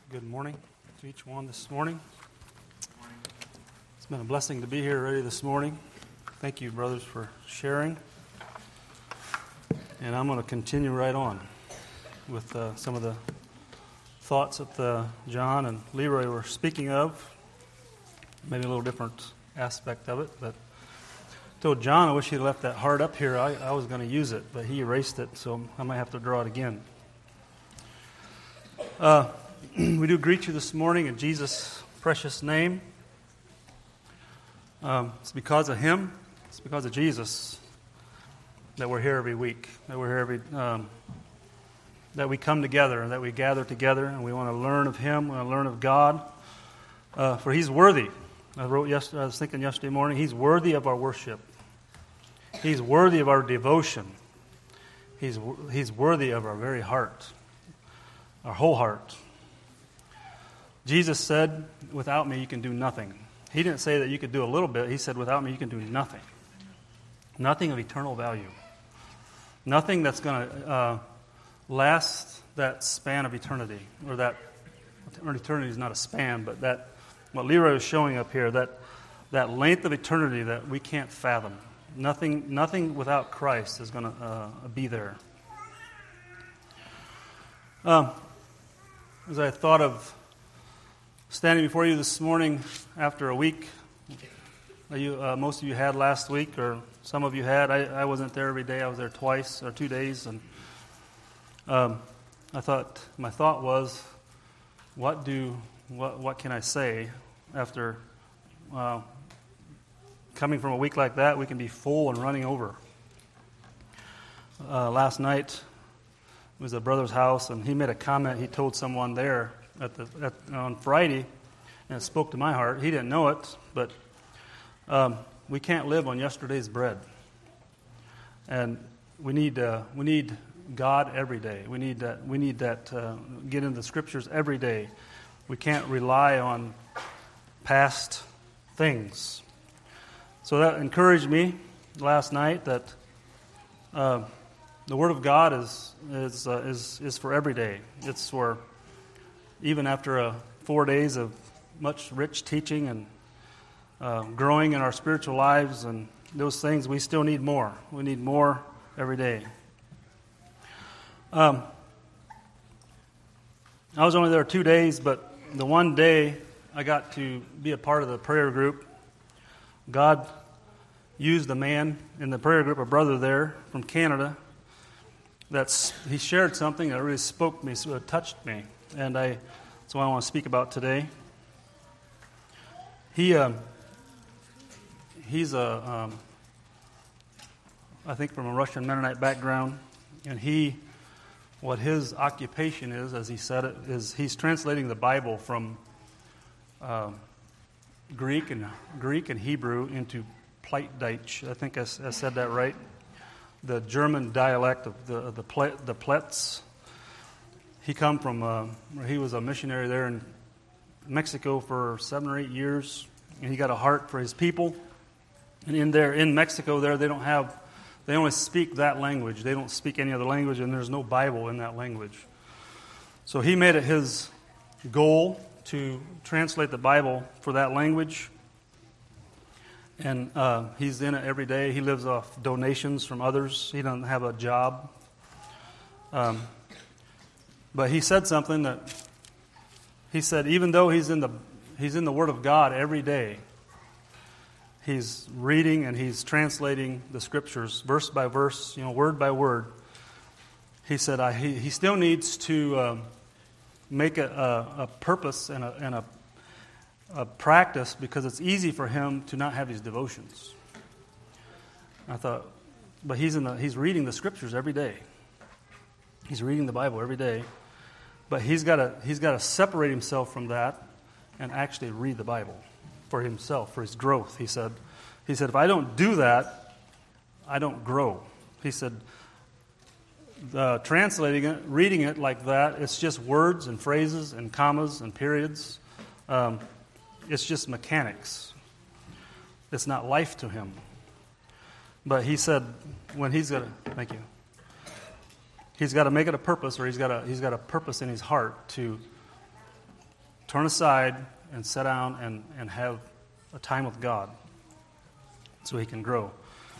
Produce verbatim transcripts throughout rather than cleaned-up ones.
Good morning to each one this morning. It's been a blessing to be here already this morning. Thank you, brothers, for sharing. And I'm going to continue right on with uh, some of the thoughts that uh, John and Leroy were speaking of. Maybe a little different aspect of it, but I told John I wish he'd left that heart up here. I, I was going to use it, but he erased it, so I might have to draw it again. Uh, we do greet you this morning in Jesus' precious name. Um, it's because of Him, it's because of Jesus that we're here every week, that we're here every, um, that we come together, that we gather together, and we want to learn of Him, we want to learn of God, uh, for He's worthy. I wrote yesterday, I was thinking yesterday morning, He's worthy of our worship. He's worthy of our devotion. He's He's worthy of our very heart, our whole heart. Jesus said, without me you can do nothing. He didn't say that you could do a little bit. He said, without me you can do nothing. Nothing of eternal value. Nothing that's going to uh, last that span of eternity. Or that, or eternity is not a span, but that, what Leroy was showing up here, that, that length of eternity that we can't fathom. Nothing, nothing without Christ is going to uh, be there. Um, as I thought of standing before you this morning after a week, you, uh, most of you had last week, or some of you had. I, I wasn't there every day. I was there twice or two days, and um, I thought my thought was, what do what what can I say after uh, coming from a week like that? We can be full and running over. Uh, last night was a brother's house, and he made a comment. He told someone there at the at, on Friday, and it spoke to my heart. He didn't know it, but um, we can't live on yesterday's bread, and we need uh, we need God every day. We need that. We need that. Uh, get into the Scriptures every day. We can't rely on past things. So that encouraged me last night that uh, the Word of God is is uh, is is for every day. It's for even after uh, four days of much rich teaching and uh, growing in our spiritual lives and those things, we still need more. We need more every day. Um, I was only there two days, but the one day I got to be a part of the prayer group, God used a man in the prayer group, a brother there from Canada, that's he shared something that really spoke to me, so it touched me. And I, that's what I want to speak about today. He, um, he's a, um, I think from a Russian Mennonite background, and he, what his occupation is, as he said it, is he's translating the Bible from uh, Greek and Greek and Hebrew into Plattdeutsch. I think I, I said that right. The German dialect of the of the Plet, the Pletts. He come from, uh, he was a missionary there in Mexico for seven or eight years, and he got a heart for his people. And in there, in Mexico there, they don't have, they only speak that language. They don't speak any other language, and there's no Bible in that language. So he made it his goal to translate the Bible for that language. And uh, he's in it every day. He lives off donations from others. He doesn't have a job. Um, But he said something that he said, even though he's in the he's in the Word of God every day, he's reading and he's translating the Scriptures verse by verse, you know, word by word. He said I, he he still needs to um, make a, a, a purpose and a and a, a practice, because it's easy for him to not have his devotions. I thought, but he's in the he's reading the Scriptures every day. He's reading the Bible every day, but he's got to he's got to separate himself from that and actually read the Bible for himself, for his growth. He said, he said, if I don't do that, I don't grow. He said, uh, translating it, reading it like that, it's just words and phrases and commas and periods. Um, it's just mechanics. It's not life to him. But he said, when he's got to, thank you. He's got to make it a purpose, or he's got a he's got a purpose in his heart to turn aside and sit down and, and have a time with God so he can grow.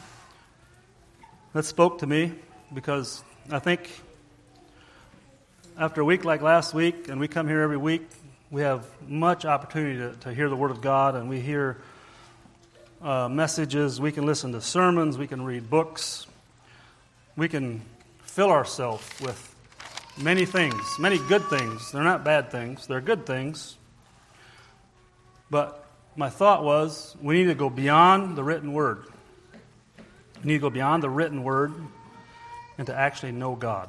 That spoke to me because I think after a week like last week, and we come here every week, we have much opportunity to, to hear the Word of God, and we hear uh, messages. We can listen to sermons. We can read books. We can fill ourselves with many things, many good things. They're not bad things. They're good things. But my thought was we need to go beyond the written Word. We need to go beyond the written Word and to actually know God.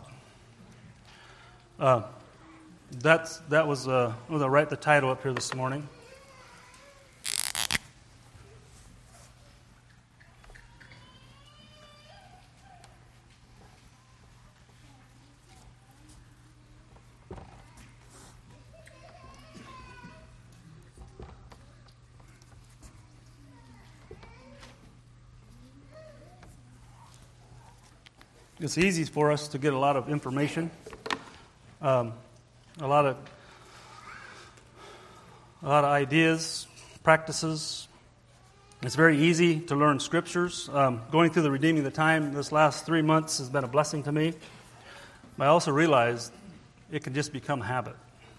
Uh, that's that was uh, I'm going to write the title up here this morning. It's easy for us to get a lot of information, um, a lot of a lot of ideas, practices. It's very easy to learn scriptures. Um, going through the Redeeming the Time this last three months has been a blessing to me. But I also realized it can just become habit.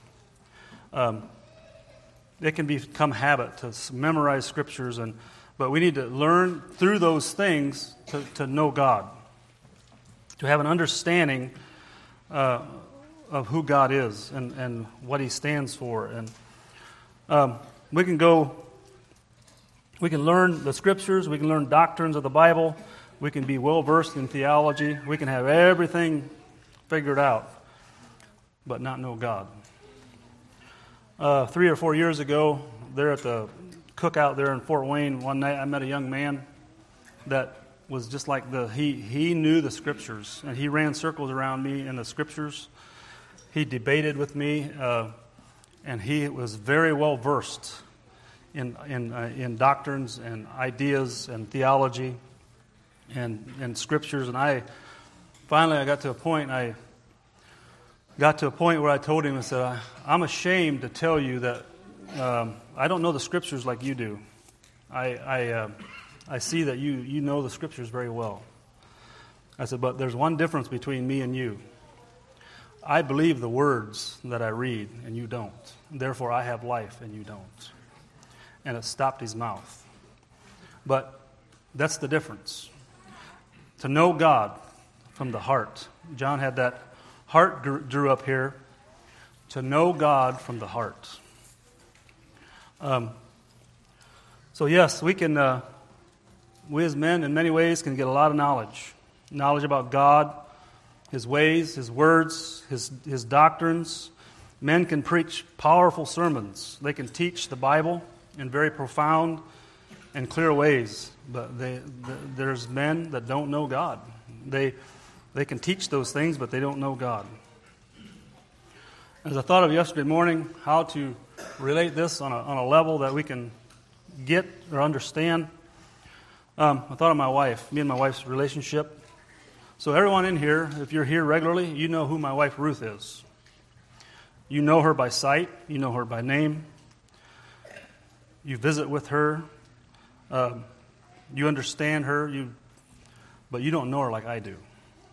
Um, it can become habit to memorize scriptures, and but we need to learn through those things to, to know God. To have an understanding uh, of who God is and, and what He stands for. And um, we can go, we can learn the Scriptures, we can learn doctrines of the Bible, we can be well-versed in theology, we can have everything figured out, but not know God. Uh, three or four years ago, there at the cookout there in Fort Wayne, one night I met a young man that was just like the, he, he knew the Scriptures, and he ran circles around me in the Scriptures. He debated with me, uh, and he was very well versed in in, uh, in doctrines and ideas and theology and, and Scriptures. And I, finally I got to a point, I got to a point where I told him, I said, I'm ashamed to tell you that um, I don't know the Scriptures like you do. I... I uh, I see that you, you know the Scriptures very well. I said, but there's one difference between me and you. I believe the words that I read, and you don't. Therefore, I have life, and you don't. And it stopped his mouth. But that's the difference. To know God from the heart. John had that heart drew up here. To know God from the heart. Um, so yes, we can... Uh, We as men, in many ways, can get a lot of knowledge. Knowledge about God, His ways, His words, His, His doctrines. Men can preach powerful sermons. They can teach the Bible in very profound and clear ways. But they, the, there's men that don't know God. They, they can teach those things, but they don't know God. As I thought of yesterday morning, how to relate this on a, on a level that we can get or understand, Um, I thought of my wife, me and my wife's relationship. So everyone in here, if you're here regularly, you know who my wife Ruth is. You know her by sight. You know her by name. You visit with her. Um, you understand her. You, but you don't know her like I do.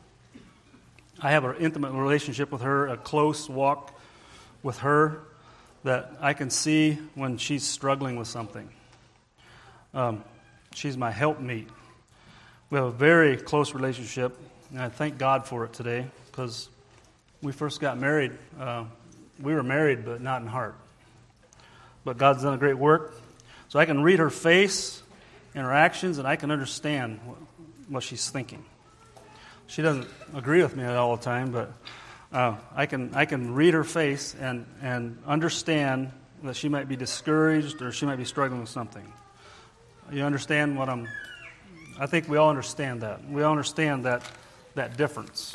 I have an intimate relationship with her, a close walk with her that I can see when she's struggling with something. Um, She's my helpmeet. We have a very close relationship, and I thank God for it today, because we first got married. Uh, we were married, but not in heart. But God's done a great work. So I can read her face and her actions, and I can understand what, what she's thinking. She doesn't agree with me all the time, but uh, I can I can read her face and, and understand that she might be discouraged or she might be struggling with something. You understand what I'm... I think we all understand that. We all understand that that difference.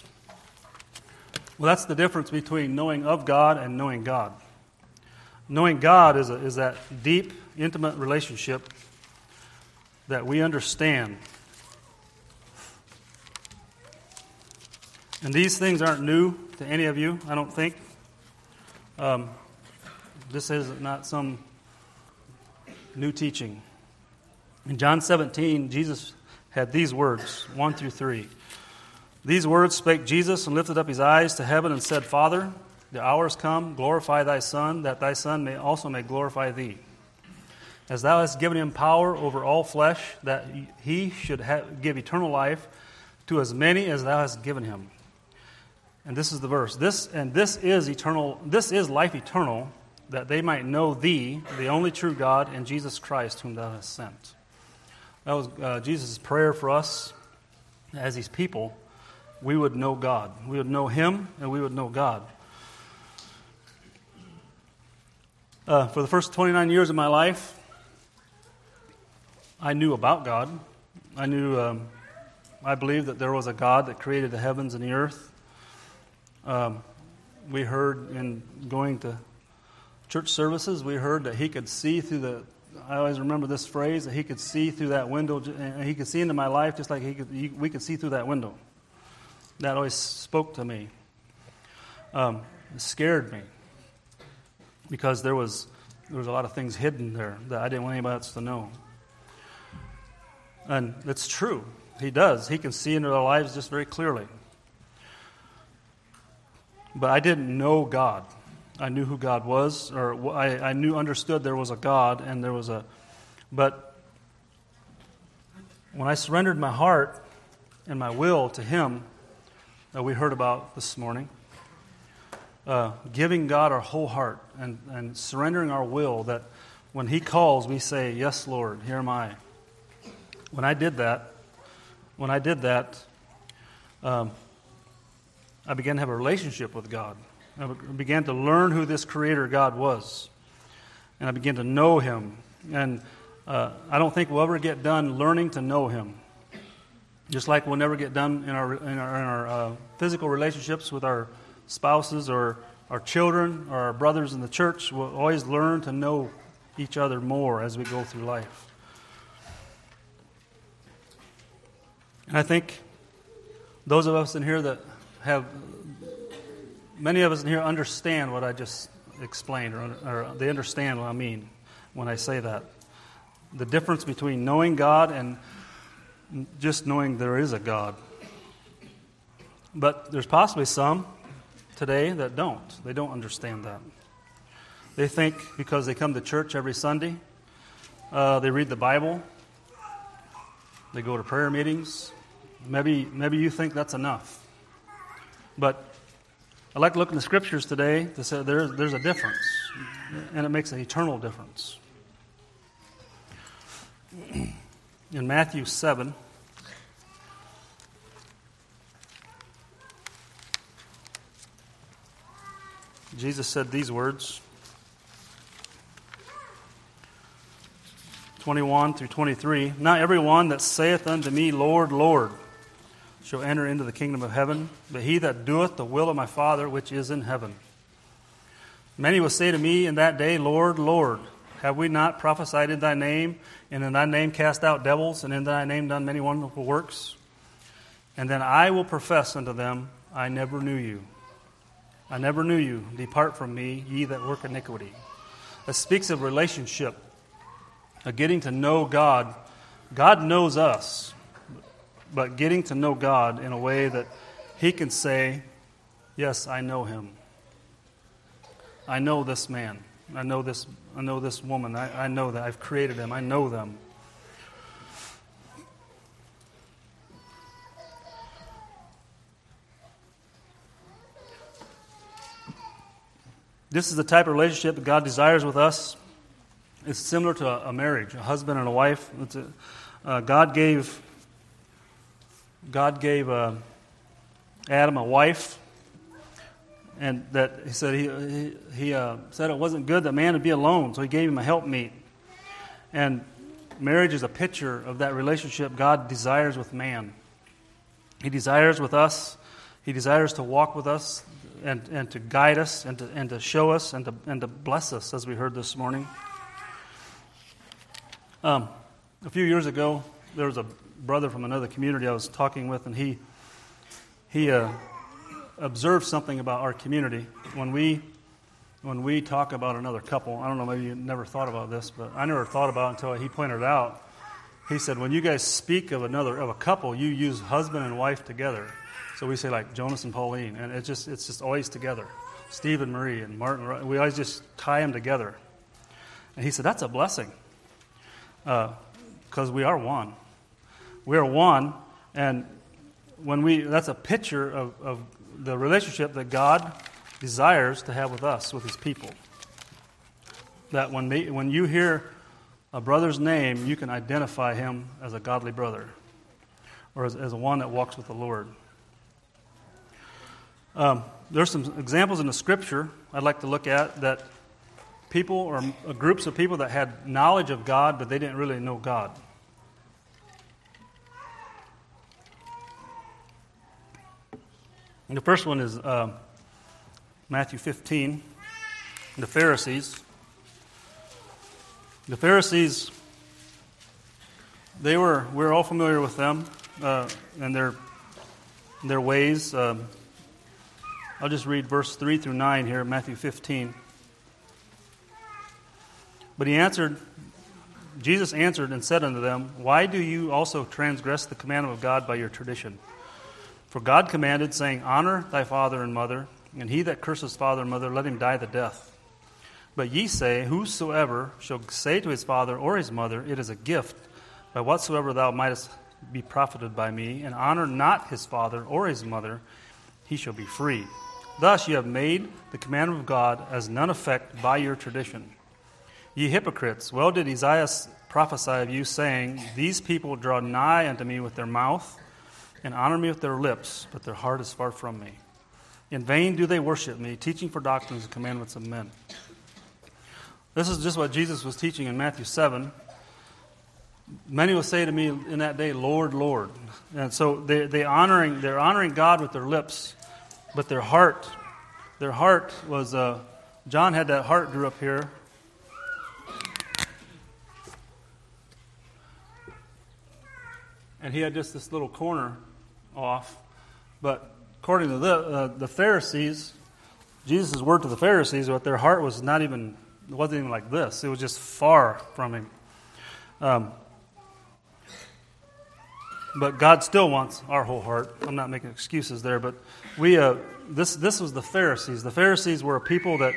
Well, that's the difference between knowing of God and knowing God. Knowing God is, a, is that deep, intimate relationship that we understand. And these things aren't new to any of you, I don't think. Um, This is not some new teaching. In John seventeen, Jesus had these words, one through three. These words spake Jesus, and lifted up his eyes to heaven, and said, Father, the hour is come, glorify thy Son, that thy Son may also may glorify thee. As thou hast given him power over all flesh, that he should have, give eternal life to as many as thou hast given him. And this is the verse. This and this is eternal. This is life eternal, that they might know thee, the only true God, and Jesus Christ, whom thou hast sent. That was uh, Jesus' prayer for us as his people. We would know God. We would know him, and we would know God. Uh, for the first twenty-nine years of my life, I knew about God. I knew, um, I believed that there was a God that created the heavens and the earth. Um, we heard in going to church services, we heard that he could see through the, I always remember this phrase, that he could see through that window, and he could see into my life just like he could, he, we could see through that window. That always spoke to me. Um, it scared me because there was there was a lot of things hidden there that I didn't want anybody else to know. And it's true. He does. He can see into our lives just very clearly. But I didn't know God. I knew who God was, or I, I knew, understood there was a God, and there was a... But when I surrendered my heart and my will to him, that we heard about this morning, uh, giving God our whole heart and, and surrendering our will, that when he calls, we say, yes, Lord, here am I. When I did that, when I did that, um, I began to have a relationship with God. I began to learn who this Creator God was, and I began to know him. And uh, I don't think we'll ever get done learning to know him. Just like we'll never get done in our in our, in our uh, physical relationships with our spouses or our children or our brothers in the church, we'll always learn to know each other more as we go through life. And I think those of us in here that have, many of us in here understand what I just explained, or, or they understand what I mean when I say that. The difference between knowing God and just knowing there is a God. But there's possibly some today that don't. They don't understand that. They think because they come to church every Sunday, uh, they read the Bible, they go to prayer meetings. Maybe maybe you think that's enough. But I'd like to look in the Scriptures today to say there's, there's a difference, and it makes an eternal difference. In Matthew seven, Jesus said these words, twenty-one through twenty-three, Not everyone that saith unto me, Lord, Lord, shall enter into the kingdom of heaven, but he that doeth the will of my Father which is in heaven. Many will say to me in that day, Lord, Lord, have we not prophesied in thy name, and in thy name cast out devils, and in thy name done many wonderful works? And then I will profess unto them, I never knew you. I never knew you. Depart from me, ye that work iniquity. It speaks of relationship, of getting to know God. God knows us, but getting to know God in a way that he can say, yes, I know him. I know this man. I know this I know this woman. I, I know that. I've created them. I know them. This is the type of relationship that God desires with us. It's similar to a, a marriage, a husband and a wife. It's a, uh, God gave God gave uh, Adam a wife, and that he said he he, he uh, said it wasn't good that man would be alone, so he gave him a helpmeet. And marriage is a picture of that relationship God desires with man. He desires with us. He desires to walk with us and, and to guide us and to and to show us and to and to bless us, as we heard this morning. Um, a few years ago, there was a brother from another community I was talking with, and he he uh, observed something about our community. When we when we talk about another couple, I don't know, maybe you never thought about this, but I never thought about it until he pointed it out. He said, when you guys speak of another, of a couple, you use husband and wife together. So we say like Jonas and Pauline, and it's just it's just always together. Steve and Marie and Martin, we always just tie them together. And he said, that's a blessing, because uh, we are one. We are one, and when we that's a picture of, of the relationship that God desires to have with us, with his people. That when they, when you hear a brother's name, you can identify him as a godly brother, or as, as a one that walks with the Lord. Um, there's some examples in the Scripture I'd like to look at that people or groups of people that had knowledge of God, but they didn't really know God. And the first one is uh, Matthew fifteen, the Pharisees. The Pharisees, they were, we're all familiar with them uh, and their, their ways. Um, I'll just read verse three through nine here, Matthew fifteen. But he answered, Jesus answered and said unto them, why do you also transgress the commandment of God by your tradition? For God commanded, saying, honor thy father and mother, and he that curses father and mother, let him die the death. But ye say, whosoever shall say to his father or his mother, it is a gift, by whatsoever thou mightest be profited by me, and honor not his father or his mother, he shall be free. Thus ye have made the commandment of God as none effect by your tradition. Ye hypocrites, well did Isaiah prophesy of you, saying, these people draw nigh unto me with their mouth, and honor me with their lips, but their heart is far from me. In vain do they worship me, teaching for doctrines the commandments of men. This is just what Jesus was teaching in Matthew seven. Many will say to me in that day, Lord, Lord. And so they they honoring they're honoring God with their lips, but their heart, their heart was uh, John had that heart drew up here. And he had just this little corner off. But according to the uh, the Pharisees, Jesus' word to the Pharisees, what their heart was not even, it wasn't even like this. It was just far from him. Um, but God still wants our whole heart. I'm not making excuses there, but we uh, this this was the Pharisees. The Pharisees were a people that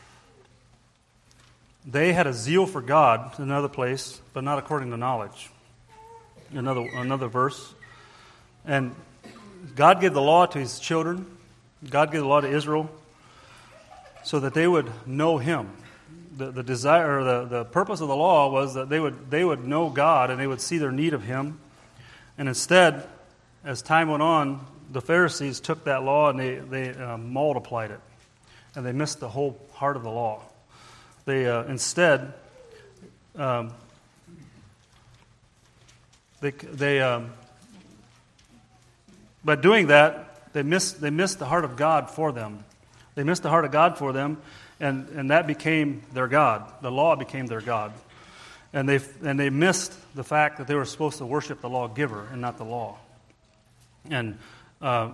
they had a zeal for God in another place, but not according to knowledge. Another another verse. And God gave the law to his children. God gave the law to Israel so that they would know him. The the desire, or the, the purpose of the law was that they would they would know God and they would see their need of him. And instead, as time went on, the Pharisees took that law and they, they uh, multiplied it. And they missed the whole heart of the law. They uh, instead... Um, They, they, um, by doing that, they missed, they missed the heart of God for them. They missed the heart of God for them, and, and that became their God. The law became their God. And they, and they missed the fact that they were supposed to worship the lawgiver and not the law. And uh,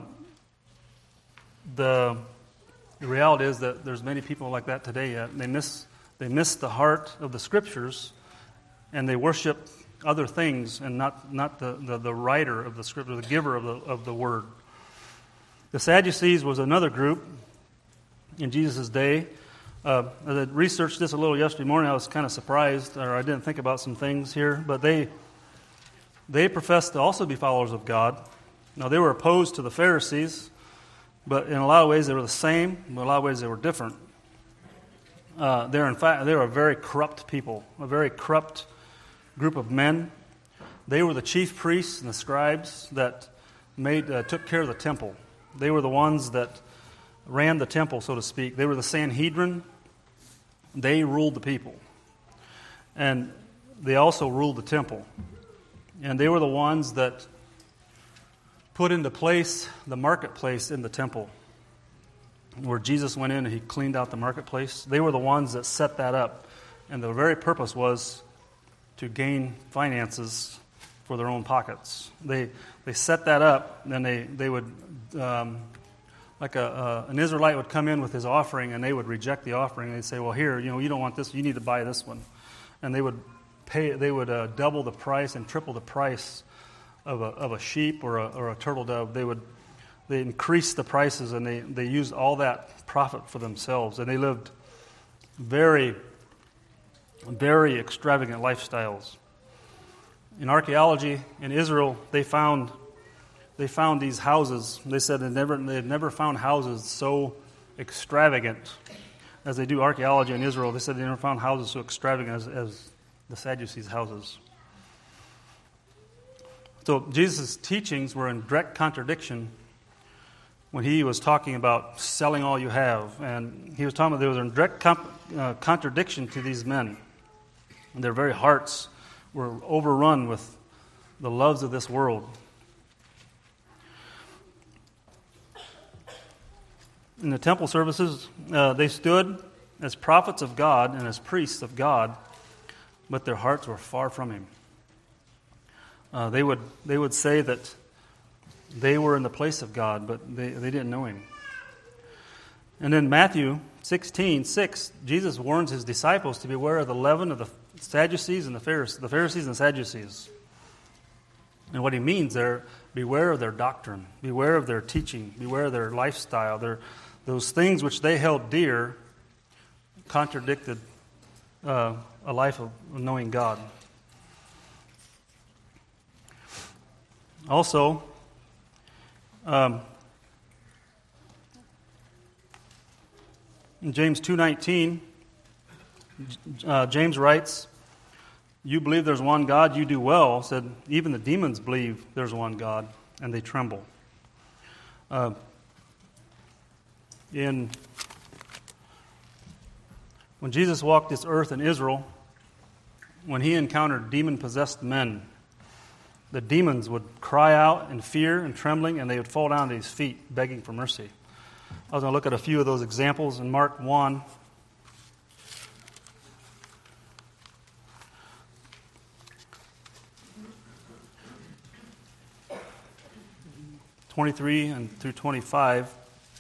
the, the reality is that there's many people like that today yet. They miss, they miss the heart of the Scriptures, and they worship other things and not, not the, the, the writer of the Scripture, the giver of the, of the Word. The Sadducees was another group in Jesus' day. Uh, as I researched this a little yesterday morning, I was kind of surprised, or I didn't think about some things here, but they they professed to also be followers of God. Now, they were opposed to the Pharisees, but in a lot of ways they were the same, but in a lot of ways they were different. Uh, they're in fact, they were a very corrupt people, a very corrupt group of men. They were the chief priests and the scribes that made uh, took care of the temple. They were the ones that ran the temple, so to speak. They were the Sanhedrin. They ruled the people. And they also ruled the temple. And they were the ones that put into place the marketplace in the temple, where Jesus went in and he cleaned out the marketplace. They were the ones that set that up. And the very purpose was to gain finances for their own pockets. They they set that up, and then they, they would um, like a, uh, an Israelite would come in with his offering, and they would reject the offering. They'd say, well, here, you know, you don't want this, you need to buy this one. And they would pay, they would uh, double the price and triple the price of a, of a sheep or a, or a turtle dove. They would they increased the prices, and they, they used all that profit for themselves. And they lived very, very extravagant lifestyles. In archaeology in Israel, they found they found these houses. They said they never they had never found houses so extravagant as they do archaeology in Israel. They said they never found houses so extravagant as, as the Sadducees' houses. So Jesus' teachings were in direct contradiction when he was talking about selling all you have, and he was talking about there was a direct comp, uh, contradiction to these men, and their very hearts were overrun with the loves of this world. In the temple services, uh, they stood as prophets of God and as priests of God, but their hearts were far from Him. Uh, they would they would say that they were in the place of God, but they, they didn't know Him. And in Matthew sixteen six, Jesus warns His disciples to beware of the leaven of the Sadducees and the Pharisees, the Pharisees and Sadducees. And what He means there, beware of their doctrine, beware of their teaching, beware of their lifestyle. Their, those things which they held dear contradicted uh, a life of knowing God. Also, um, in James two nineteen, uh, James writes, "You believe there's one God, you do well." Said, even the demons believe there's one God, and they tremble. Uh, in when Jesus walked this earth in Israel, when He encountered demon-possessed men, the demons would cry out in fear and trembling, and they would fall down to His feet, begging for mercy. I was going to look at a few of those examples in Mark one. twenty-three and through twenty-five.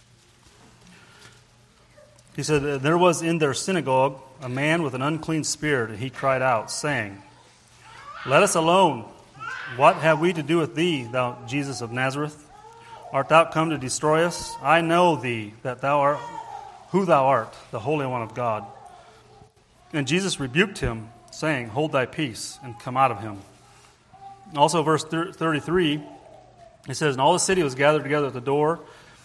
He said, "There was in their synagogue a man with an unclean spirit, and he cried out, saying, 'Let us alone. What have we to do with thee, thou Jesus of Nazareth? Art thou come to destroy us? I know thee, that thou art who thou art, the Holy One of God.' And Jesus rebuked him, saying, 'Hold thy peace, and come out of him.'" Also, verse thirty-three, it says, "And all the city was gathered together at the door,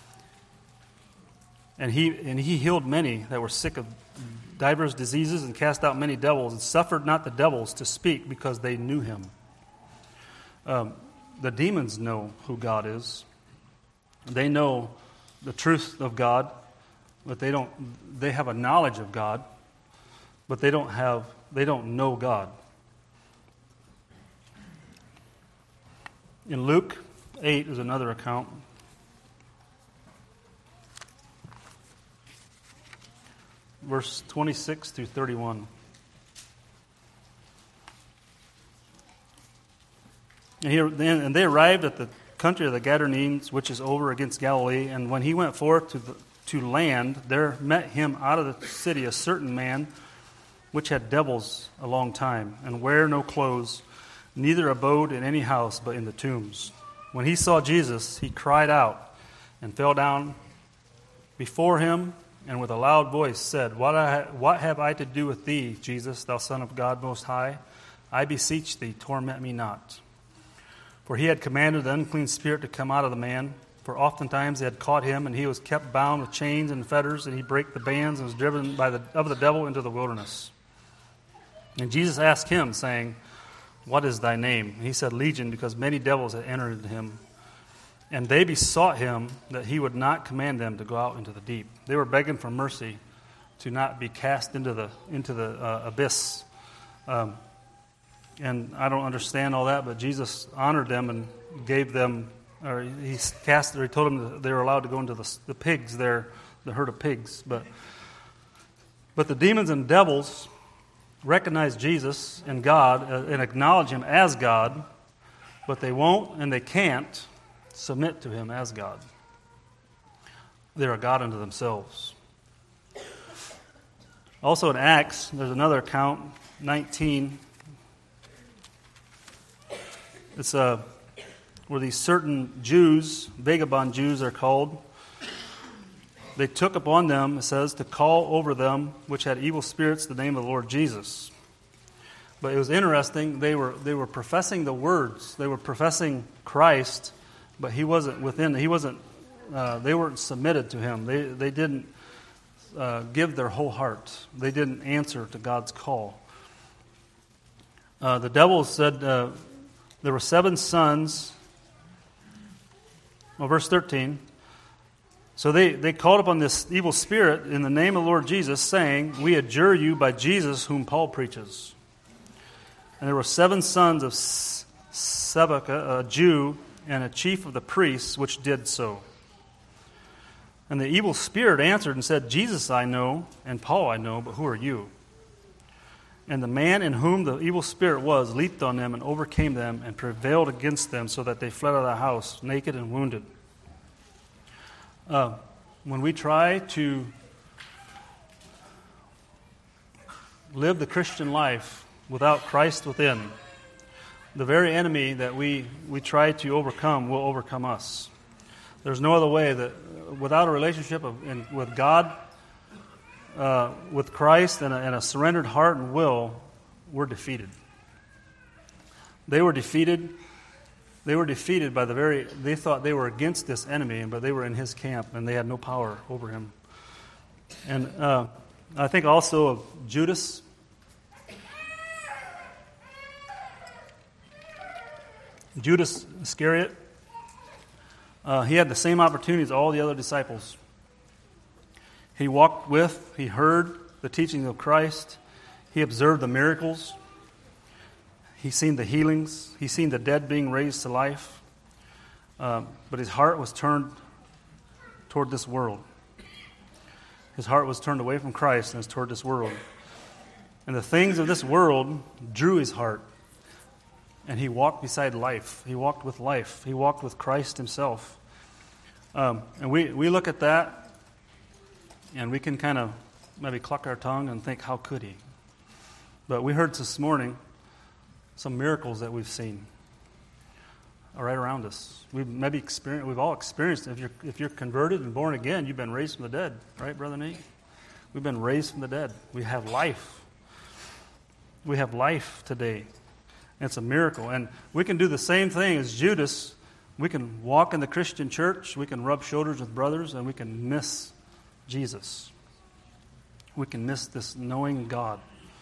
and he and he healed many that were sick of divers diseases, and cast out many devils, and suffered not the devils to speak, because they knew him." Um, the demons know who God is. They know the truth of God, but they don't. They have a knowledge of God, but they don't have. They don't know God. In Luke eight is another account. Verse twenty-six through thirty-one. And, he, and they arrived at the country of the Gadarenes, which is over against Galilee. And when he went forth to, the, to land, there met him out of the city a certain man, which had devils a long time, and wear no clothes, neither abode in any house, but in the tombs. When he saw Jesus, he cried out, and fell down before him, and with a loud voice said, What, I, what have I to do with thee, Jesus, thou Son of God Most High? I beseech thee, torment me not. For he had commanded the unclean spirit to come out of the man. For oftentimes they had caught him, and he was kept bound with chains and fetters, and he brake the bands, and was driven by the, of the devil into the wilderness. And Jesus asked him, saying, What is thy name? And he said, Legion, because many devils had entered into him. And they besought him that he would not command them to go out into the deep. They were begging for mercy to not be cast into the into the uh, abyss. Um, and I don't understand all that, but Jesus honored them and gave them, or he cast, or he told them that they were allowed to go into the, the pigs there, the herd of pigs. But but the demons and devils recognize Jesus and God uh, and acknowledge Him as God, but they won't and they can't submit to Him as God. they're a god unto themselves. Also in Acts, there's another account, nineteen. It's uh, where these certain Jews, vagabond Jews are called, they took upon them, it says, to call over them which had evil spirits the name of the Lord Jesus. But it was interesting, they were they were professing the words, they were professing Christ, but he wasn't within, he wasn't, uh, they weren't submitted to him. They, they didn't uh, give their whole heart. They didn't answer to God's call. Uh, the devil said, uh, there were seven sons. Well, verse thirteen. So they, they called upon this evil spirit in the name of the Lord Jesus, saying, we adjure you by Jesus whom Paul preaches. And there were seven sons of Sceva, a Jew, and a chief of the priests, which did so. And the evil spirit answered and said, Jesus I know, and Paul I know, but who are you? And the man in whom the evil spirit was leaped on them and overcame them and prevailed against them, so that they fled out of the house, naked and wounded. Uh, when we try to live the Christian life without Christ within, the very enemy that we, we try to overcome will overcome us. There's no other way that without a relationship of, in, with God, Uh, with Christ and a, and a surrendered heart and will, we're defeated. They were defeated. They were defeated by the very, they thought they were against this enemy, but they were in his camp and they had no power over him. And uh, I think also of Judas. Judas Iscariot. Uh, he had the same opportunity as all the other disciples. He walked with, he heard the teachings of Christ. He observed the miracles. He seen the healings. He seen the dead being raised to life. Um, but his heart was turned toward this world. His heart was turned away from Christ and was toward this world. And the things of this world drew his heart. And he walked beside life. He walked with life. He walked with Christ himself. Um, and we, we look at that, and we can kind of maybe cluck our tongue and think, how could he? But we heard this morning some miracles that we've seen are right around us. We've maybe experienced, we've all experienced it. If you're, if you're converted and born again, you've been raised from the dead. Right, Brother Nate? We've been raised from the dead. We have life. We have life today. And it's a miracle. And we can do the same thing as Judas. We can walk in the Christian church. We can rub shoulders with brothers, and we can miss Jesus. We can miss this knowing God.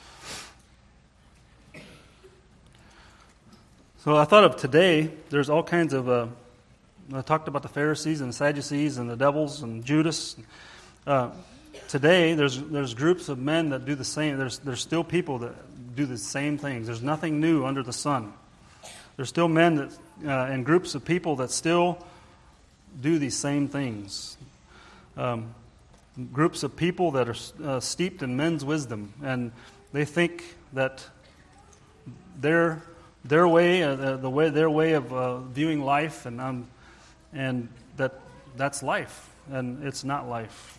So I thought of today, there's all kinds of, uh, I talked about the Pharisees and the Sadducees and the devils and Judas. Uh, today, there's there's groups of men that do the same. There's, there's still people that do the same things. There's nothing new under the sun. There's still men that, uh, and groups of people that still do these same things. Um, Groups of people that are uh, steeped in men's wisdom, and they think that their their way, uh, the way their way of uh, viewing life, and um, and that that's life, and it's not life.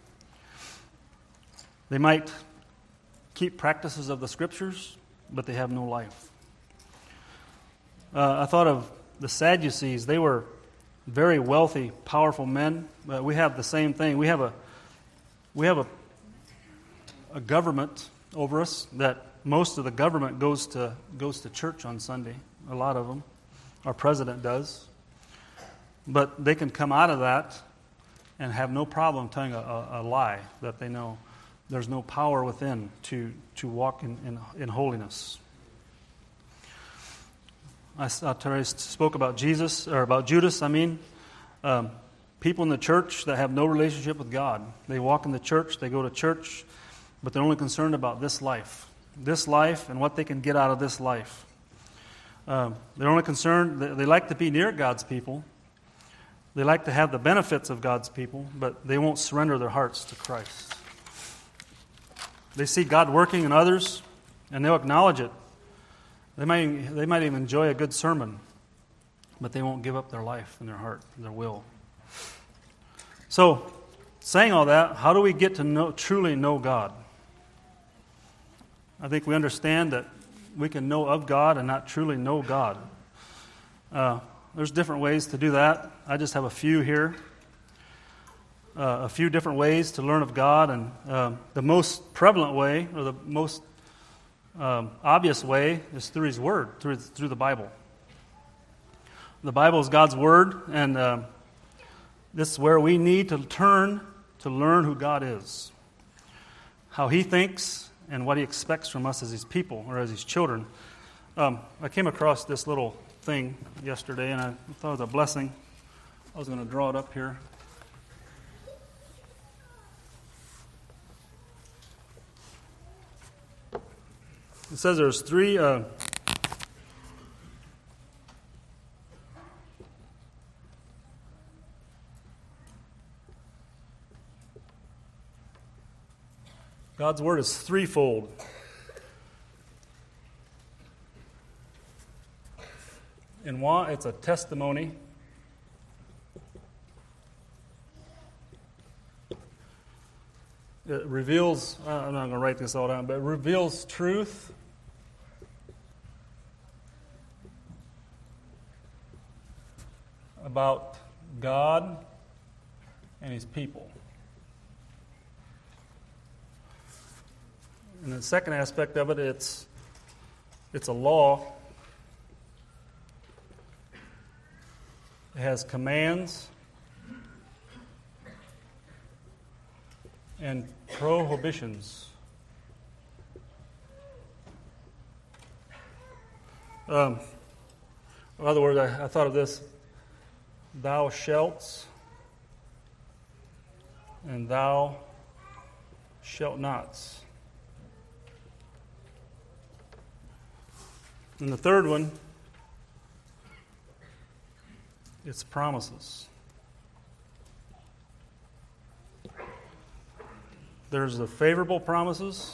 They might keep practices of the Scriptures, but they have no life. Uh, I thought of the Sadducees. They were very wealthy, powerful men. But we have the same thing. We have a We have a, a government over us that most of the government goes to goes to church on Sunday. A lot of them. Our president does. But they can come out of that and have no problem telling a, a, a lie that they know there's no power within to, to walk in, in, in holiness. I, I spoke about Jesus, or about Judas, I mean. Um, People in the church that have no relationship with God. They walk in the church, they go to church, but they're only concerned about this life. This life and what they can get out of this life. Um, they're only concerned, they, they like to be near God's people. They like to have the benefits of God's people, but they won't surrender their hearts to Christ. They see God working in others, and they'll acknowledge it. They might, they might even enjoy a good sermon, but they won't give up their life and their heart and their will. So, saying all that, how do we get to know, truly know God? I think we understand that we can know of God and not truly know God. Uh, there's different ways to do that. I just have a few here. Uh, a few different ways to learn of God, and uh, the most prevalent way, or the most um, obvious way, is through His Word, through through the Bible. The Bible is God's Word, and uh, this is where we need to turn to learn who God is, how He thinks, and what He expects from us as His people, or as His children. Um, I came across this little thing yesterday, and I thought it was a blessing. I was going to draw it up here. It says there's three uh, God's Word is threefold. In one, it's a testimony. It reveals, I'm not going to write this all down, but it reveals truth. About God and His people. And the second aspect of it, it's it's a law. It has commands and prohibitions. Um, in other words, I, I thought of this. Thou shalt, and thou shalt not. And the third one, it's promises. There's the favorable promises,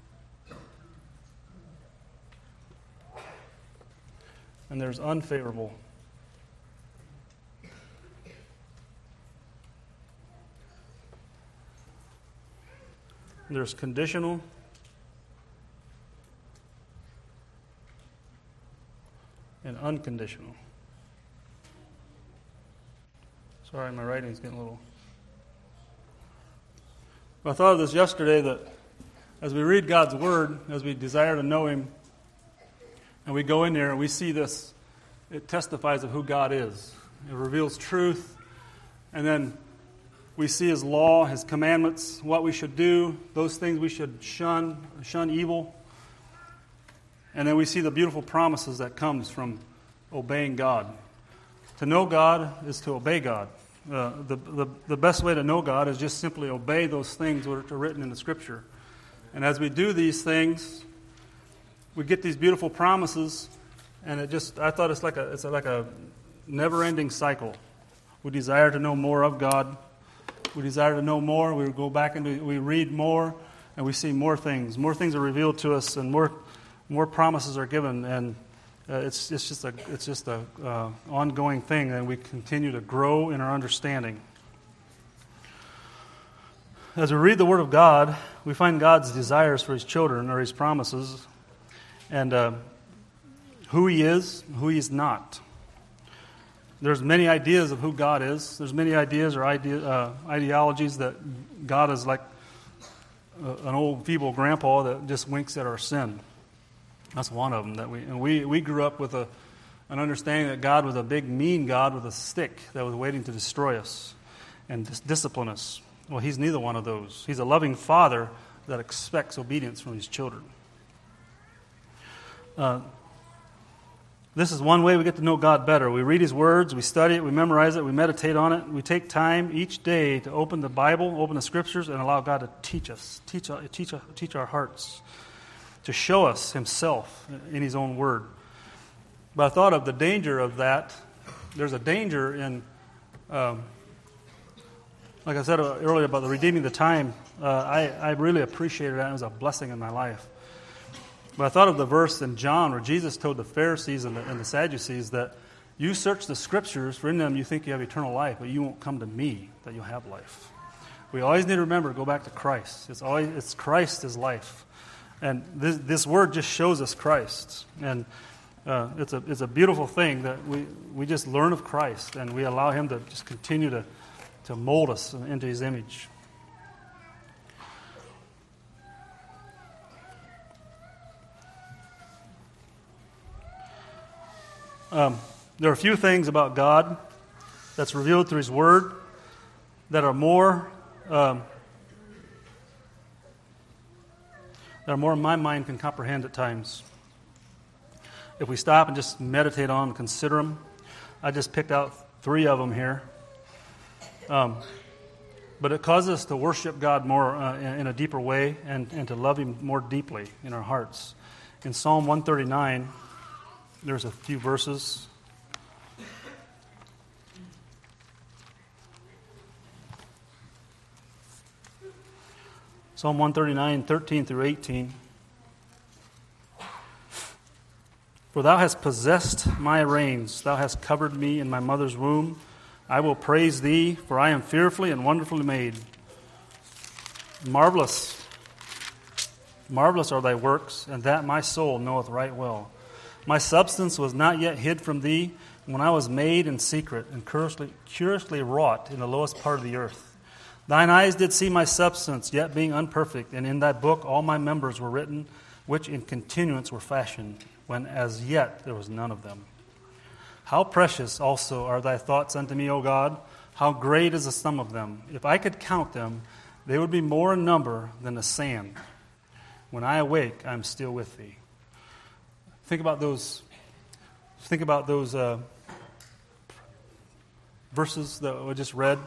and there's unfavorable. There's conditional and unconditional. Sorry, my writing's getting a little... I thought of this yesterday, that as we read God's Word, as we desire to know Him, and we go in there and we see this, it testifies of who God is. It reveals truth, and then we see His law, His commandments, what we should do, those things we should shun, shun evil. And then we see the beautiful promises that comes from obeying God. To know God is to obey God. Uh, the, the, the best way to know God is just simply obey those things that are written in the Scripture. And as we do these things, we get these beautiful promises, and it just, I thought it's like a, it's like a never-ending cycle. We desire to know more of God. We desire to know more. We go back and we read more, and we see more things. More things are revealed to us, and more more promises are given. And uh, it's it's just a it's just a uh, ongoing thing, and we continue to grow in our understanding. As we read the Word of God, we find God's desires for His children, or His promises, and uh, who He is, who He is not. There's many ideas of who God is. There's many ideas or idea, uh, ideologies that God is like a, an old feeble grandpa that just winks at our sin. That's one of them. That we and we we grew up with a an understanding that God was a big mean God with a stick that was waiting to destroy us and dis- discipline us. Well, He's neither one of those. He's a loving Father that expects obedience from His children. Uh, This is one way we get to know God better. We read His words, we study it, we memorize it, we meditate on it. We take time each day to open the Bible, open the Scriptures, and allow God to teach us, teach, teach, teach our hearts, to show us Himself in His own Word. But I thought of the danger of that. There's a danger in, um, like I said earlier about the redeeming the time. Uh, I, I really appreciated that. It was a blessing in my life. But I thought of the verse in John where Jesus told the Pharisees and the, and the Sadducees that you search the Scriptures, for in them you think you have eternal life, but you won't come to me that you'll have life. We always need to remember to go back to Christ. It's always it's Christ is life. And this, this word just shows us Christ. And uh, it's a it's a beautiful thing that we, we just learn of Christ and we allow Him to just continue to, to mold us into His image. Um, there are a few things about God that's revealed through His Word that are more um, that are more my mind can comprehend at times. If we stop and just meditate on and consider them, I just picked out three of them here. Um, but it causes us to worship God more uh, in, in a deeper way and, and to love Him more deeply in our hearts. In Psalm one thirty-nine, there's a few verses. Psalm one thirty-nine, thirteen through eighteen. For thou hast possessed my reins, thou hast covered me in my mother's womb. I will praise thee, for I am fearfully and wonderfully made. Marvelous, marvelous are thy works, and that my soul knoweth right well. My substance was not yet hid from thee, when I was made in secret and curiously, curiously wrought in the lowest part of the earth. Thine eyes did see my substance, yet being unperfect, and in thy book all my members were written, which in continuance were fashioned, when as yet there was none of them. How precious also are thy thoughts unto me, O God! How great is the sum of them! If I could count them, they would be more in number than the sand. When I awake, I am still with thee. Think about those. Think about those uh, verses that we just read.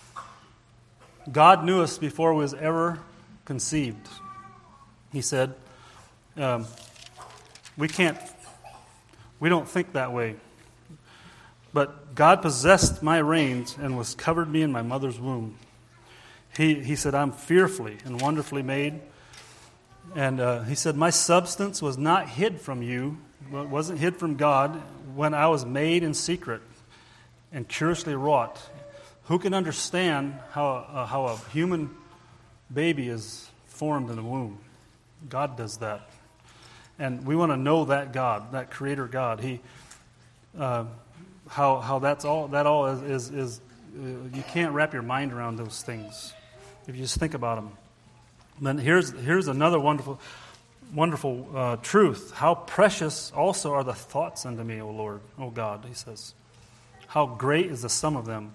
God knew us before we was ever conceived. He said, um, we can't, we don't think that way. But God possessed my reins and was covered me in my mother's womb. He, he said, I'm fearfully and wonderfully made. And uh, he said, my substance was not hid from you, it wasn't hid from God when I was made in secret and curiously wrought. Who can understand how uh, how a human baby is formed in the womb? God does that. And we want to know that God, that Creator God. He, uh, how how that's all that all is is, is uh, you can't wrap your mind around those things if you just think about them. Then here's here's another wonderful wonderful uh, truth. How precious also are the thoughts unto me, O Lord, O God. He says, how great is the sum of them.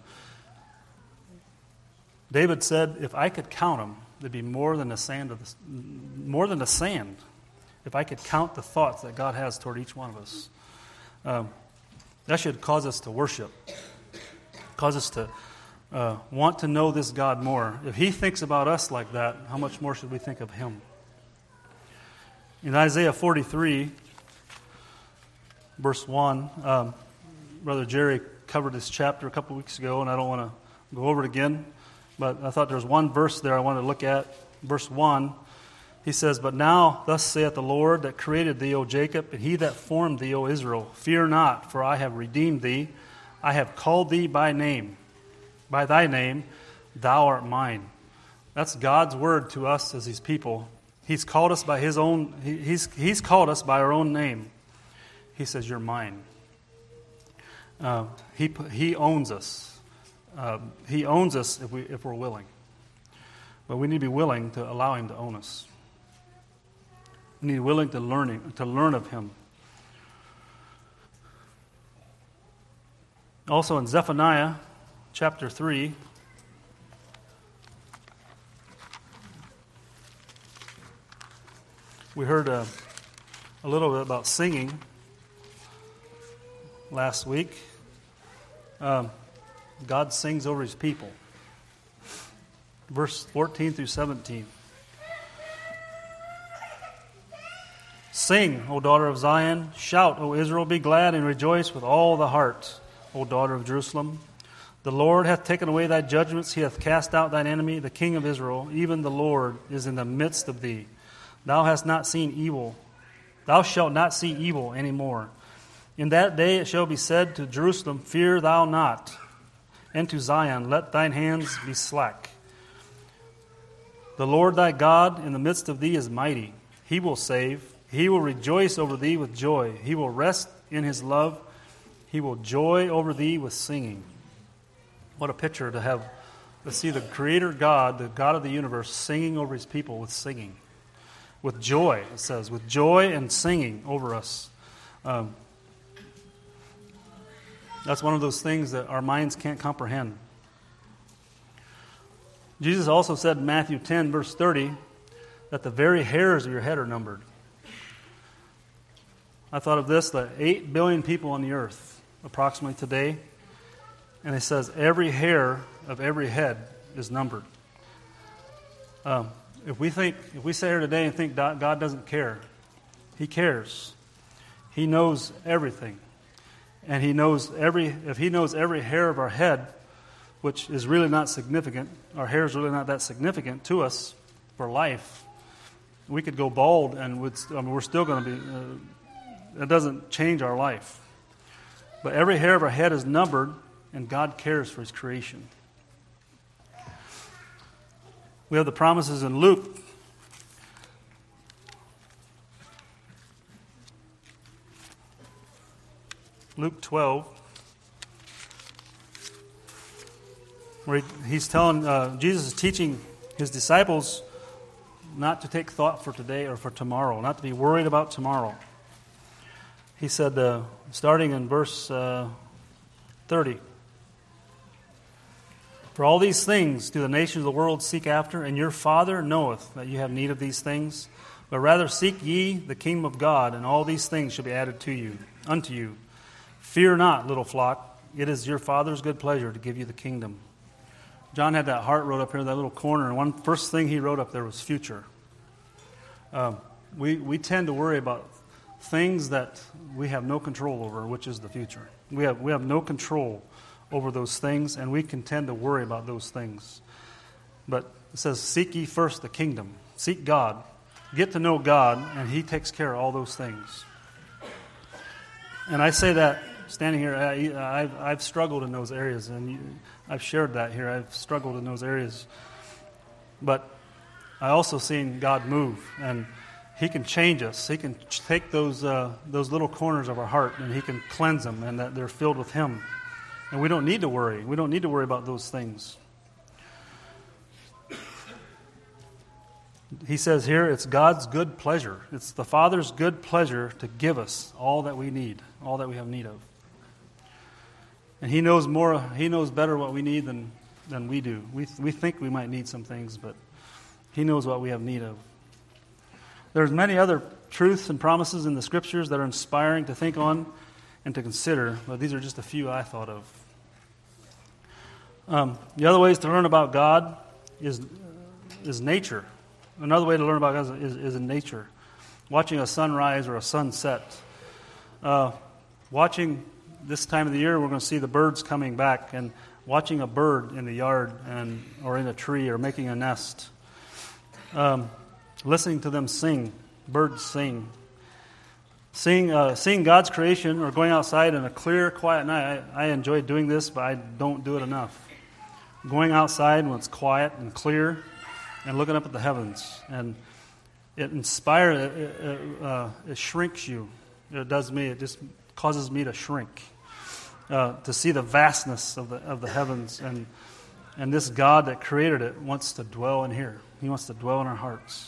David said, if I could count them, there'd be more than the sand of the, more than the sand. If I could count the thoughts that God has toward each one of us, um, that should cause us to worship, cause us to uh, want to know this God more. If He thinks about us like that, how much more should we think of Him? In Isaiah forty-three, verse one, um, Brother Jerry covered this chapter a couple weeks ago, and I don't want to go over it again. But I thought there was one verse there I wanted to look at. Verse one, he says, but now thus saith the Lord that created thee, O Jacob, and He that formed thee, O Israel. Fear not, for I have redeemed thee. I have called thee by name. By thy name, thou art mine. That's God's word to us as His people. He's called us by His own, he, he's, he's called us by our own name. He says, you're mine. Uh, he, he owns us. Uh, he owns us if, we, if we're willing. But we need to be willing to allow Him to own us. We need to be willing to learn, him, to learn of Him. Also in Zephaniah chapter three, we heard a, a little bit about singing last week. Um, God sings over His people. Verse fourteen through seventeen. Sing, O daughter of Zion. Shout, O Israel. Be glad and rejoice with all the heart, O daughter of Jerusalem. The Lord hath taken away thy judgments. He hath cast out thine enemy, the King of Israel. Even the Lord is in the midst of thee. Thou hast not seen evil. Thou shalt not see evil any more. In that day it shall be said to Jerusalem, fear thou not. And to Zion, let thine hands be slack. The Lord thy God in the midst of thee is mighty. He will save. He will rejoice over thee with joy. He will rest in his love. He will joy over thee with singing. What a picture to have, to see the Creator God, the God of the universe, singing over his people with singing. With joy, it says, with joy and singing over us. Um, that's one of those things that our minds can't comprehend. Jesus also said in Matthew ten, verse thirty, that the very hairs of your head are numbered. I thought of this, that eight billion people on the earth, approximately today, and it says every hair of every head is numbered. Um, if we think, if we sit here today and think God doesn't care, He cares. He knows everything. And He knows every, if He knows every hair of our head, which is really not significant, our hair is really not that significant to us for life. We could go bald and would, I mean, we're still going to be, uh, it doesn't change our life. But every hair of our head is numbered, and God cares for His creation. We have the promises in Luke. Luke twelve. Where he, he's telling, uh, Jesus is teaching His disciples not to take thought for today or for tomorrow, not to be worried about tomorrow. He said, uh, starting in verse uh, thirty, "For all these things do the nations of the world seek after, and your Father knoweth that you have need of these things. But rather seek ye the kingdom of God, and all these things shall be added to you, unto you. Fear not, little flock, it is your Father's good pleasure to give you the kingdom." John had that heart wrote up here, that little corner, and one first thing he wrote up there was future. Um, we we tend to worry about things that we have no control over, which is the future. We have we have no control over those things, and we can tend to worry about those things. But it says, "Seek ye first the kingdom." Seek God. Get to know God, and He takes care of all those things. And I say that standing here, I, I've, I've struggled in those areas, and you, I've shared that here. I've struggled in those areas. But I also seen God move, and He can change us. He can take those uh, those little corners of our heart, and He can cleanse them, and that they're filled with Him. And we don't need to worry. We don't need to worry about those things. He says here, it's God's good pleasure. It's the Father's good pleasure to give us all that we need, all that we have need of. And He knows more. He knows better what we need than, than we do. We we think we might need some things, but He knows what we have need of. There's many other truths and promises in the Scriptures that are inspiring to think on and to consider, but these are just a few I thought of. Um, the other ways to learn about God is is nature. Another way to learn about God is, is in nature. Watching a sunrise or a sunset. Uh, watching this time of the year, we're going to see the birds coming back, and watching a bird in the yard and or in a tree or making a nest. Um, listening to them sing, birds sing. Seeing, uh, seeing God's creation or going outside in a clear, quiet night. I, I enjoy doing this, but I don't do it enough. Going outside when it's quiet and clear and looking up at the heavens. And it inspires, it, it, uh, it shrinks you. It does me. It just causes me to shrink. Uh, to see the vastness of the of the heavens. And, and this God that created it wants to dwell in here. He wants to dwell in our hearts.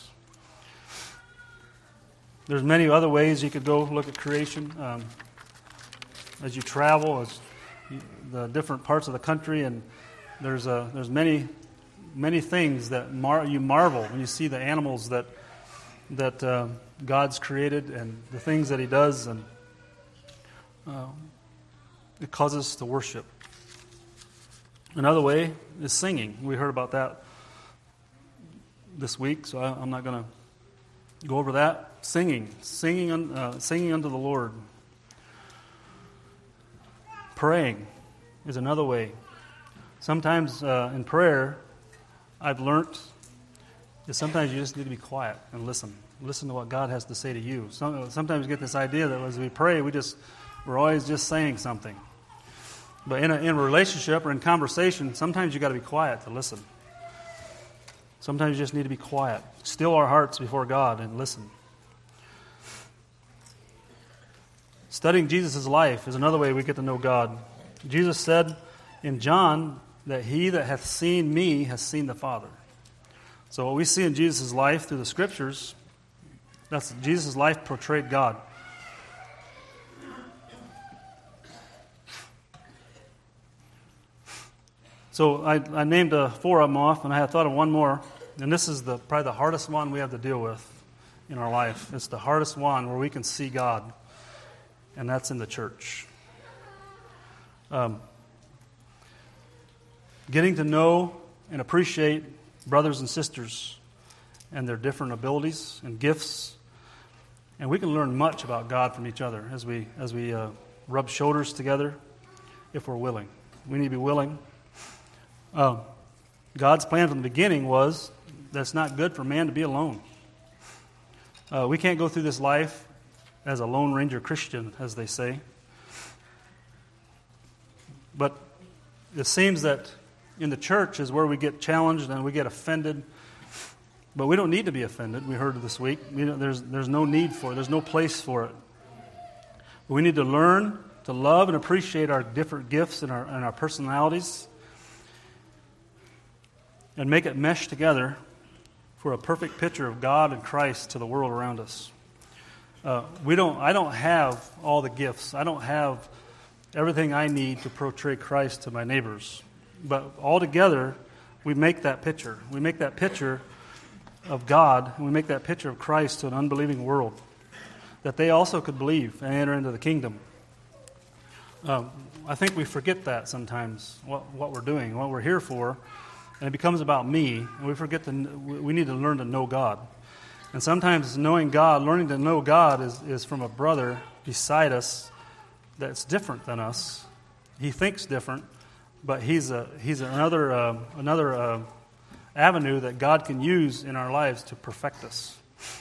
There's many other ways you could go look at creation. Um, as you travel, as you, the different parts of the country, and there's a, there's many many things that mar- you marvel when you see the animals that that uh, God's created and the things that He does, and uh, it causes us to worship. Another way is singing. We heard about that this week, so I, I'm not going to go over that. Singing, singing, uh, singing unto the Lord. Praying is another way. Sometimes uh, in prayer, I've learned is sometimes you just need to be quiet and listen. Listen to what God has to say to you. Some, sometimes you get this idea that as we pray, we just we're always just saying something. But in a, in a relationship or in conversation, sometimes you got to be quiet to listen. Sometimes you just need to be quiet. Still our hearts before God and listen. Studying Jesus' life is another way we get to know God. Jesus said in John that he that hath seen me has seen the Father. So what we see in Jesus' life through the Scriptures, that's Jesus' life portrayed God. So I, I named uh, four of them off, and I had thought of one more. And this is the probably the hardest one we have to deal with in our life. It's the hardest one where we can see God, and that's in the church. Um, getting to know and appreciate brothers and sisters and their different abilities and gifts. And we can learn much about God from each other as we as we uh, rub shoulders together if we're willing. We need to be willing. Uh, God's plan from the beginning was that it's not good for man to be alone. Uh, we can't go through this life as a Lone Ranger Christian, as they say. But it seems that in the church is where we get challenged and we get offended. But we don't need to be offended. We heard this week. We don't, there's, there's no need for it. There's no place for it. We need to learn to love and appreciate our different gifts and our, and our personalities and make it mesh together for a perfect picture of God and Christ to the world around us. Uh, we don't. I don't have all the gifts. I don't have everything I need to portray Christ to my neighbors. But all together, we make that picture. We make that picture of God, and we make that picture of Christ to an unbelieving world, that they also could believe and enter into the kingdom. Um, I think we forget that sometimes, what, what we're doing, what we're here for, and it becomes about me, and we forget that we need to learn to know God. And sometimes knowing God, learning to know God is, is from a brother beside us that's different than us. He thinks different, but he's a he's another uh, another uh, avenue that God can use in our lives to perfect us.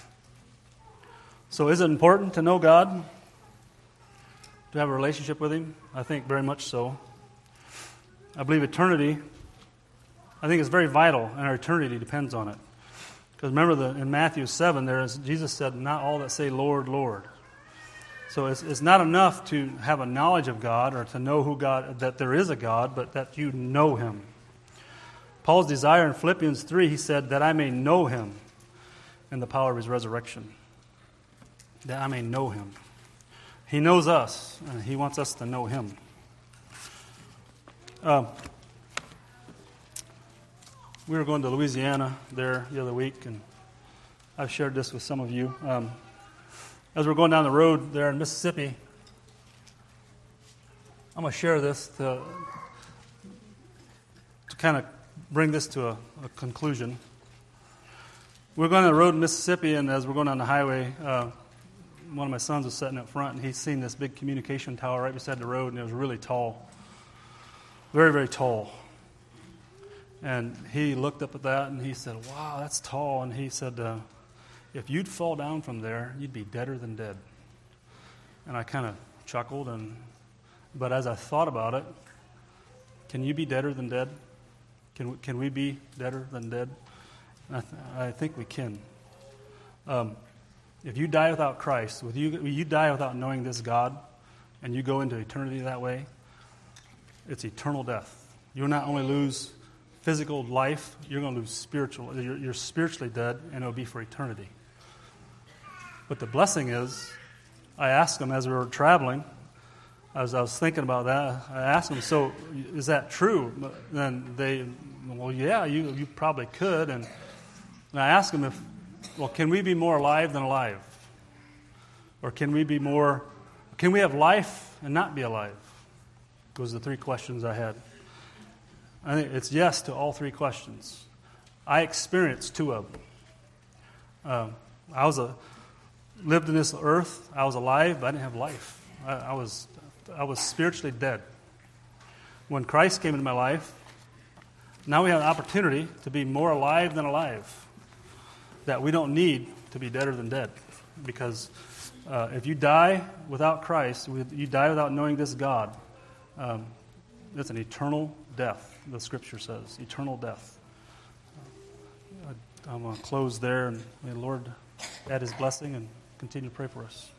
So is it important to know God? To have a relationship with Him? I think very much so. I believe eternity, I think it's very vital, and our eternity depends on it. Because remember the, in Matthew seven, there is, Jesus said, not all that say, Lord, Lord. So it's, it's not enough to have a knowledge of God or to know who God, that there is a God, but that you know Him. Paul's desire in Philippians three, he said, that I may know Him in the power of His resurrection. That I may know Him. He knows us, and He wants us to know Him. Uh, we were going to Louisiana there the other week, and I've shared this with some of you. Um, as we're going down the road there in Mississippi, I'm going to share this to, to kind of bring this to a, a conclusion. We're going on the road in Mississippi, and as we're going down the highway, uh, one of my sons was sitting up front, and he's seen this big communication tower right beside the road, and it was really tall. Very, very tall. And he looked up at that, and he said, wow, that's tall. And he said, uh, if you'd fall down from there, you'd be deader than dead. And I kind of chuckled, and but as I thought about it, can you be deader than dead? Can we, can we be deader than dead? I, th- I think we can. Um, if you die without Christ, with you, you die without knowing this God, and you go into eternity that way, it's eternal death. You'll not only lose physical life, you're going to lose spiritual. You're, you're spiritually dead, and it'll be for eternity. But the blessing is, I asked them as we were traveling, as I was thinking about that, I asked them, so is that true? Then they, well, yeah, you you probably could. And, and I asked them if, well, can we be more alive than alive? Or can we be more, can we have life and not be alive? Those are the three questions I had. I think it's yes to all three questions. I experienced two of them. Um, I was a lived in this earth. I was alive, but I didn't have life. I, I was I was spiritually dead. When Christ came into my life, now we have an opportunity to be more alive than alive. That we don't need to be deader than dead, because uh, if you die without Christ, you die without knowing this God. Um, it's an eternal death. The Scripture says eternal death. Uh, I'm going to close there, and may the Lord add His blessing and continue to pray for us.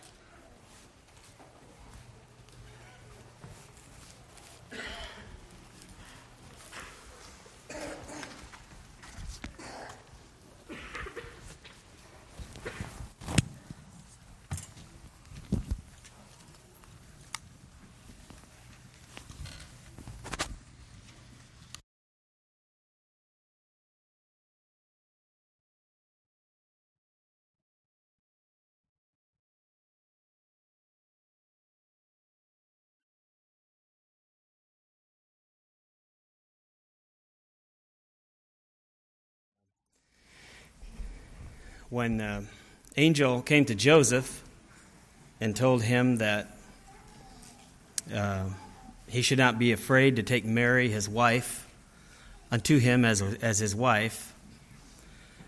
When the angel came to Joseph and told him that uh, he should not be afraid to take Mary, his wife, unto him as as his wife,